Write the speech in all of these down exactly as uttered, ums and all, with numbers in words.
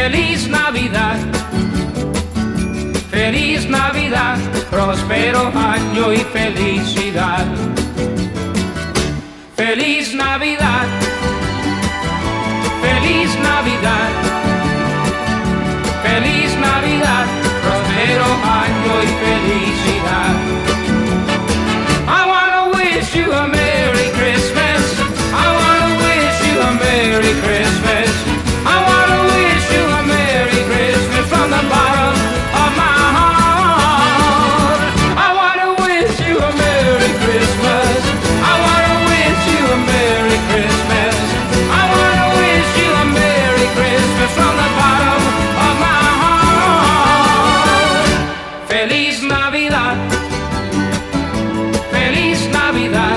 Feliz Navidad, feliz Navidad, próspero año y felicidad. Feliz Navidad, feliz Navidad, feliz Navidad, próspero año y felicidad. I wanna wish you a Merry Christmas. I wanna wish you a Merry Christmas. I wanna wish you a Merry Christmas from the bottom of my heart. I wanna wish you a Merry Christmas. I wanna wish you a Merry Christmas. I wanna wish you a Merry Christmas from the bottom of my heart. Feliz Navidad, feliz Navidad,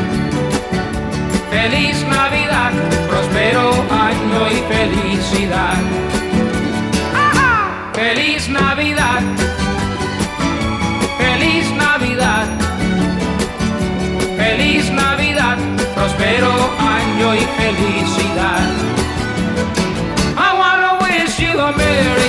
feliz Navidad, próspero año y felicidad. Feliz Navidad, feliz Navidad, feliz Navidad, próspero año y felicidad. I wanna wish you a Merry